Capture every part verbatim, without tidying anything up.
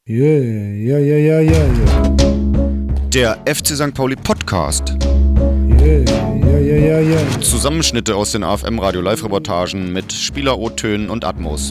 Yeah, ja, ja, ja, ja, ja. Der F C Sankt Pauli Podcast. Yeah, ja, ja, ja, ja. Zusammenschnitte aus den A F M-Radio Live-Reportagen mit Spieler-O-Tönen und Atmos.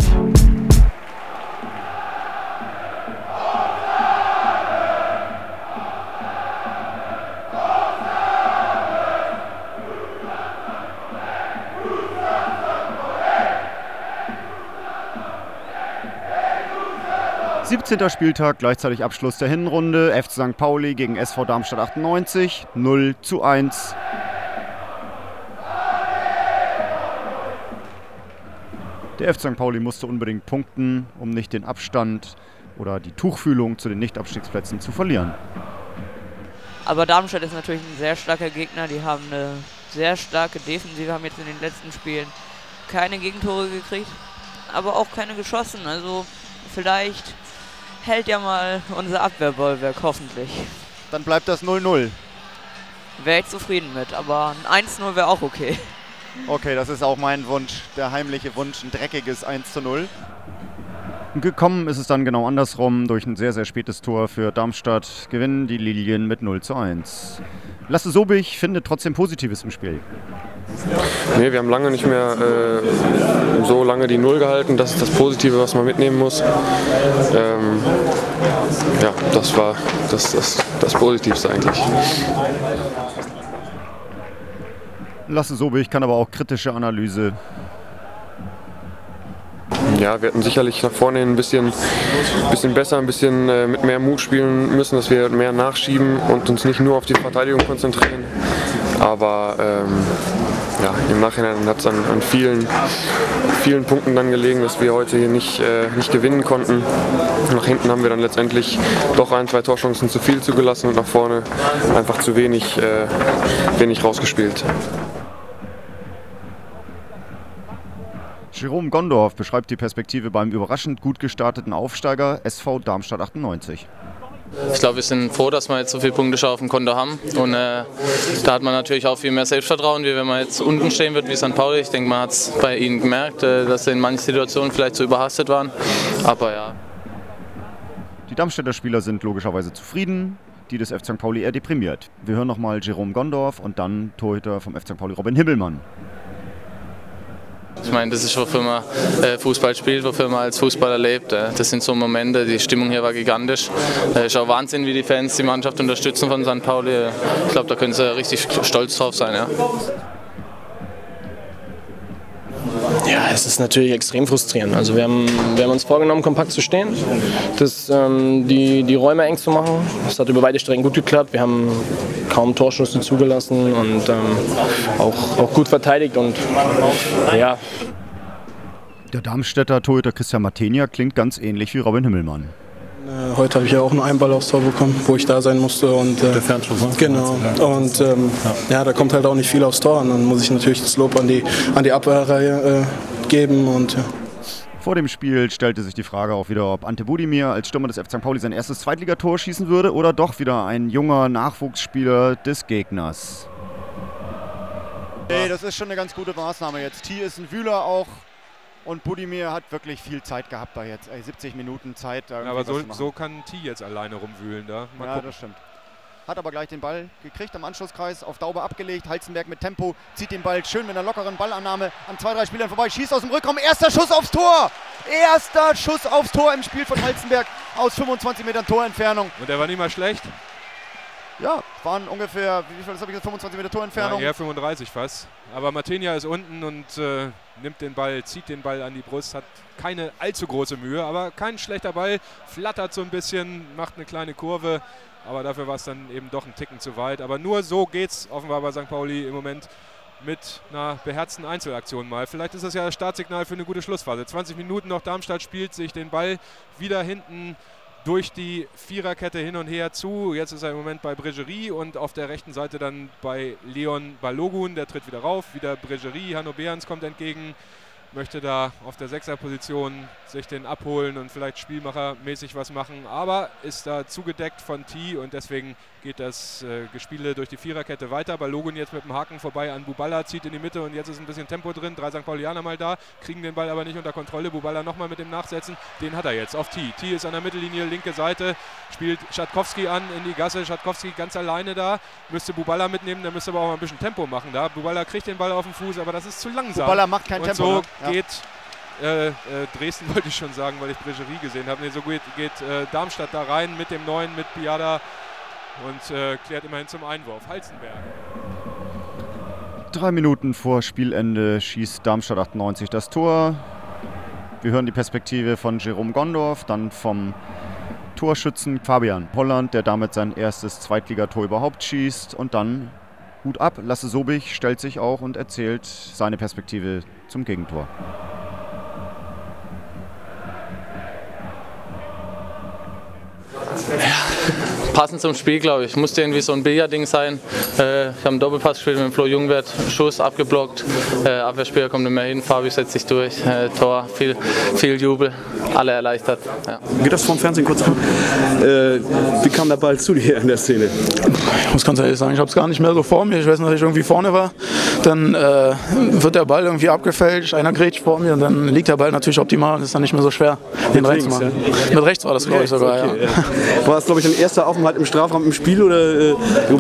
siebzehnter Spieltag, gleichzeitig Abschluss der Hinrunde. F C Sankt Pauli gegen S V Darmstadt achtundneunzig, null zu eins. Der F C Sankt Pauli musste unbedingt punkten, um nicht den Abstand oder die Tuchfühlung zu den Nicht-Abstiegsplätzen zu verlieren. Aber Darmstadt ist natürlich ein sehr starker Gegner. Die haben eine sehr starke Defensive, haben jetzt in den letzten Spielen keine Gegentore gekriegt, aber auch keine geschossen. Also vielleicht hält ja mal unser Abwehrbollwerk, hoffentlich. Dann bleibt das null null. Wäre ich zufrieden mit, aber ein eins null wäre auch okay. Okay, das ist auch mein Wunsch, der heimliche Wunsch, ein dreckiges eins zu null. Gekommen ist es dann genau andersrum. Durch ein sehr, sehr spätes Tor für Darmstadt gewinnen die Lilien mit null zu eins. Lasse Sobich findet trotzdem Positives im Spiel. Nee, wir haben lange nicht mehr äh, so lange die Null gehalten. Das ist das Positive, was man mitnehmen muss. Ähm, ja, das war das, das, das Positivste eigentlich. Lasse Sobich kann aber auch kritische Analyse. Ja, wir hätten sicherlich nach vorne hin ein bisschen, bisschen besser, ein bisschen äh, mit mehr Mut spielen müssen, dass wir mehr nachschieben und uns nicht nur auf die Verteidigung konzentrieren. Aber ähm, ja, im Nachhinein hat es an, an vielen, vielen Punkten dann gelegen, dass wir heute hier nicht, äh, nicht gewinnen konnten. Nach hinten haben wir dann letztendlich doch ein, zwei Torchancen zu viel zugelassen und nach vorne einfach zu wenig, äh, wenig rausgespielt. Jerome Gondorf beschreibt die Perspektive beim überraschend gut gestarteten Aufsteiger S V Darmstadt achtundneunzig. Ich glaube, wir sind froh, dass wir jetzt so viele Punkte schon auf dem Konto haben. Und äh, da hat man natürlich auch viel mehr Selbstvertrauen, wie wenn man jetzt unten stehen wird wie Sankt Pauli. Ich denke, man hat es bei ihnen gemerkt, äh, dass sie in manchen Situationen vielleicht zu überhastet waren. Aber ja. Die Darmstädter Spieler sind logischerweise zufrieden, die des F C Sankt Pauli eher deprimiert. Wir hören nochmal Jerome Gondorf und dann Torhüter vom F C Sankt Pauli Robin Himmelmann. Ich meine, das ist, wofür man äh, Fußball spielt, wofür man als Fußballer lebt. Äh. Das sind so Momente, die Stimmung hier war gigantisch. Es äh, ist auch Wahnsinn, wie die Fans die Mannschaft unterstützen von Sankt Pauli. Ich glaube, da können sie richtig stolz drauf sein. Ja. Ja, es ist natürlich extrem frustrierend. Also wir haben, wir haben uns vorgenommen, kompakt zu stehen, das, ähm, die, die Räume eng zu machen. Das hat über beide Strecken gut geklappt. Wir haben kaum Torschüsse zugelassen und ähm, auch, auch gut verteidigt. Und ja. Der Darmstädter Torhüter Christian Matenia klingt ganz ähnlich wie Robin Himmelmann. Äh, heute habe ich ja auch nur einen Ball aufs Tor bekommen, wo ich da sein musste. Und, äh, Der Fernschuss, ne? Genau. Und ähm, ja. ja, da kommt halt auch nicht viel aufs Tor. Und dann muss ich natürlich das Lob an die, an die Abwehrreihe äh, geben. Und, ja. Vor dem Spiel stellte sich die Frage auch wieder, ob Ante Budimir als Stürmer des F C Sankt Pauli sein erstes Zweitligator schießen würde oder doch wieder ein junger Nachwuchsspieler des Gegners. Nee, das ist schon eine ganz gute Maßnahme jetzt. T ist ein Wühler auch. Und Budimir hat wirklich viel Zeit gehabt da jetzt. Ey, siebzig Minuten Zeit. Da ja, aber so, so kann T jetzt alleine rumwühlen da. Mal ja, gucken. Das stimmt. Hat aber gleich den Ball gekriegt am Anschlusskreis, auf Daube abgelegt. Halzenberg mit Tempo, zieht den Ball schön mit einer lockeren Ballannahme an zwei, drei Spielern vorbei, schießt aus dem Rückraum. Erster Schuss aufs Tor! Erster Schuss aufs Tor im Spiel von Halzenberg aus fünfundzwanzig Metern Torentfernung. Und der war nicht mal schlecht? Ja, waren ungefähr, wie viel, das habe ich jetzt, fünfundzwanzig Meter Torentfernung? Ja, eher fünfunddreißig fast. Aber Matenia ist unten und äh, nimmt den Ball, zieht den Ball an die Brust, hat keine allzu große Mühe, aber kein schlechter Ball, flattert so ein bisschen, macht eine kleine Kurve, aber dafür war es dann eben doch ein Ticken zu weit. Aber nur so geht's offenbar bei Sankt Pauli im Moment mit einer beherzten Einzelaktion mal. Vielleicht ist das ja das Startsignal für eine gute Schlussphase. zwanzig Minuten noch, Darmstadt spielt sich den Ball wieder hinten durch die Viererkette hin und her zu. Jetzt ist er im Moment bei Bregerie und auf der rechten Seite dann bei Leon Balogun. Der tritt wieder rauf, wieder Bregerie. Hanno Behrens kommt entgegen. möchte da auf der Sechserposition sich den abholen und vielleicht spielmachermäßig was machen, aber ist da zugedeckt von T und deswegen geht das äh, Gespiele durch die Viererkette weiter. Balogun jetzt mit dem Haken vorbei an Buballa, zieht in die Mitte und jetzt ist ein bisschen Tempo drin. Drei Sankt Paulianer mal da, kriegen den Ball aber nicht unter Kontrolle. Buballa nochmal mit dem Nachsetzen, den hat er jetzt auf T. T ist an der Mittellinie, linke Seite, spielt Schatkowski an in die Gasse. Schatkowski ganz alleine da, müsste Buballa mitnehmen, der müsste aber auch mal ein bisschen Tempo machen da. Buballa kriegt den Ball auf den Fuß, aber das ist zu langsam. Buballa macht kein und Tempo. So ne? ja. geht äh, äh, Dresden, wollte ich schon sagen, weil ich Bregerie gesehen habe. Nee, so geht, geht äh, Darmstadt da rein mit dem Neuen, mit Biada und äh, klärt immerhin zum Einwurf. Halzenberg. Drei Minuten vor Spielende schießt Darmstadt achtundneunzig das Tor. Wir hören die Perspektive von Jerome Gondorf, dann vom Torschützen Fabian Holland, der damit sein erstes Zweitligator überhaupt schießt. Und dann Hut ab, Lasse Sobich stellt sich auch und erzählt seine Perspektive zum Gegentor. Ja, passend zum Spiel, glaube ich. Musste irgendwie so ein Billardding sein. Äh, ich habe einen Doppelpass gespielt mit Flo Jungwirth, Schuss abgeblockt. Äh, Abwehrspieler kommt nicht mehr hin, Fabi setzt sich durch. Äh, Tor, viel, viel Jubel, alle erleichtert. Ja. Geht das vom Fernsehen kurz an? Äh, wie kam der Ball zu dir in der Szene? Ich muss ganz ehrlich sagen, ich habe es gar nicht mehr so vor mir. Ich weiß noch, dass ich irgendwie vorne war. Dann äh, wird der Ball irgendwie abgefälscht, einer grätscht vor mir und dann liegt der Ball natürlich optimal und ist dann nicht mehr so schwer, den reinzumachen. Ja? Mit rechts war das, glaube ich, sogar. Okay, ja. Ja. War das, glaube ich, dein erster Aufenthalt im Strafraum im Spiel? Oder, äh,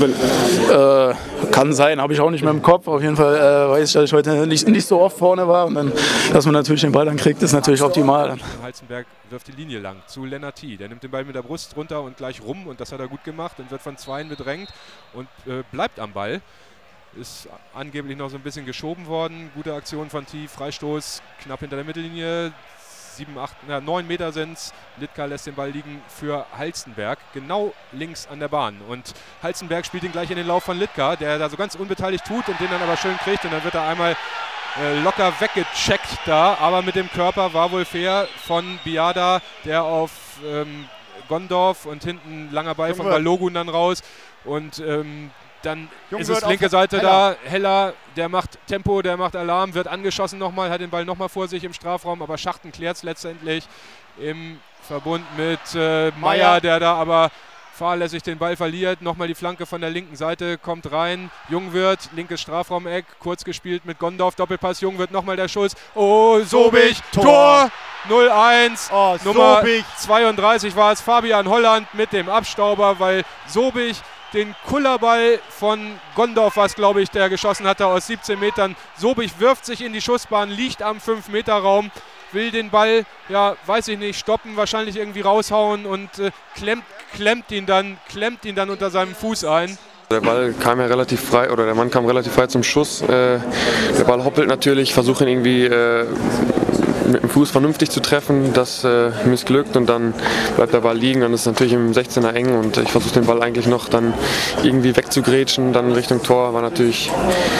äh, kann sein, habe ich auch nicht mehr im Kopf. Auf jeden Fall äh, weiß ich, dass ich heute nicht, nicht so oft vorne war. Und dann, dass man natürlich den Ball dann kriegt, ist natürlich optimal. Halzenberg wirft die Linie lang zu Lennart T. Der nimmt den Ball mit der Brust runter und gleich rum und das hat er gut gemacht und wird von Zweien bedrängt und äh, bleibt am Ball. Ist angeblich noch so ein bisschen geschoben worden. Gute Aktion von T. Freistoß knapp hinter der Mittellinie. Sieben, acht, na, neun Meter sind es. Litka lässt den Ball liegen für Halzenberg, genau links an der Bahn. Und Halzenberg spielt ihn gleich in den Lauf von Litka, der da so ganz unbeteiligt tut und den dann aber schön kriegt. Und dann wird er einmal äh, locker weggecheckt da. Aber mit dem Körper war wohl fair von Biada, der auf ähm, Gondorf und hinten langer Ball von Balogun dann raus. Und ähm, dann Jung ist es linke Seite Heller. da, Heller, der macht Tempo, der macht Alarm, wird angeschossen nochmal, hat den Ball nochmal vor sich im Strafraum, aber Schachten klärt es letztendlich im Verbund mit äh, Meier, der da aber fahrlässig den Ball verliert. Nochmal die Flanke von der linken Seite, kommt rein, Jungwirth, linkes Strafraumeck, kurz gespielt mit Gondorf, Doppelpass, Jungwirth, nochmal der Schuss. Oh, Sobich, Tor! Tor null eins, oh, Nummer Sobich. zweiunddreißig war es, Fabian Holland mit dem Abstauber, weil Sobich den Kullerball von Gondorf, was glaube ich, der geschossen hatte aus siebzehn Metern. Sobich wirft sich in die Schussbahn, liegt am fünf Meter Raum, will den Ball, ja, weiß ich nicht, stoppen, wahrscheinlich irgendwie raushauen und äh, klemmt, klemmt, ihn dann, klemmt ihn dann unter seinem Fuß ein. Der Ball kam ja relativ frei, oder der Mann kam relativ frei zum Schuss. Äh, der Ball hoppelt natürlich, versuche ihn irgendwie äh, mit dem Fuß vernünftig zu treffen, das äh, missglückt und dann bleibt der Ball liegen, dann ist es natürlich im sechzehner eng und ich versuche den Ball eigentlich noch dann irgendwie wegzugrätschen, dann Richtung Tor, war natürlich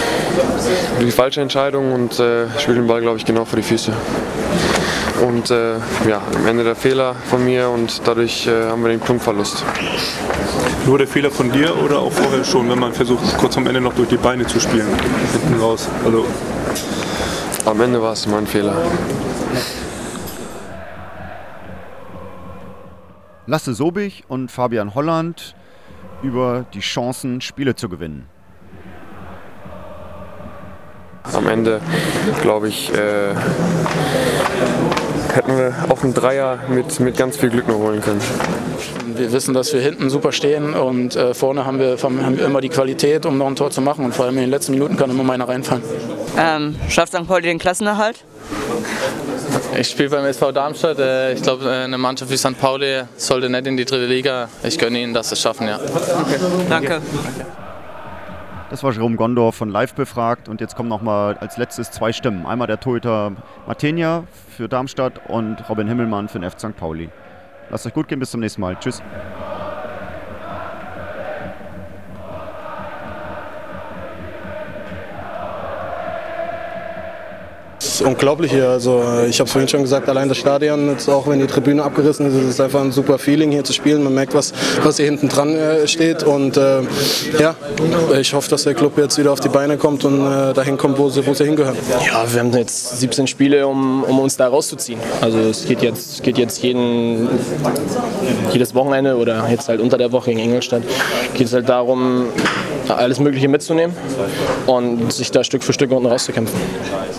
die falsche Entscheidung und äh, spiele den Ball, glaube ich, genau vor die Füße. Und äh, ja, am Ende der Fehler von mir und dadurch äh, haben wir den Punktverlust. Nur der Fehler von dir oder auch vorher schon, wenn man versucht, kurz am Ende noch durch die Beine zu spielen, hinten raus? Also am Ende war es mein Fehler. Lasse Sobich und Fabian Holland über die Chancen, Spiele zu gewinnen. Am Ende, glaube ich, äh, hätten wir auch einen Dreier mit, mit ganz viel Glück noch holen können. Wir wissen, dass wir hinten super stehen und äh, vorne haben wir, haben wir immer die Qualität, um noch ein Tor zu machen. Und vor allem in den letzten Minuten kann immer mal einer reinfallen. Ähm, schafft Sankt Pauli den Klassenerhalt? Ich spiele beim S V Darmstadt. Äh, ich glaube, eine Mannschaft wie Sankt Pauli sollte nicht in die dritte Liga. Ich gönne ihnen, dass sie es schaffen, ja. Okay. Danke. Das war Jerome Gondorf von Live befragt und jetzt kommen noch mal als letztes zwei Stimmen. Einmal der Torhüter Matenia für Darmstadt und Robin Himmelmann für den F C Sankt Pauli. Lasst euch gut gehen, bis zum nächsten Mal. Tschüss. ist unglaublich hier. Also ich habe es vorhin schon gesagt, allein das Stadion, jetzt auch wenn die Tribüne abgerissen ist, ist es einfach ein super Feeling hier zu spielen. Man merkt, was, was hier hinten dran äh, steht und äh, ja, ich hoffe, dass der Club jetzt wieder auf die Beine kommt und äh, dahin kommt, wo sie, wo sie hingehören. Ja, wir haben jetzt siebzehn Spiele, um, um uns da rauszuziehen. Also es geht jetzt, geht jetzt jeden, jedes Wochenende oder jetzt halt unter der Woche gegen Ingolstadt, geht es halt darum, alles Mögliche mitzunehmen und sich da Stück für Stück unten rauszukämpfen.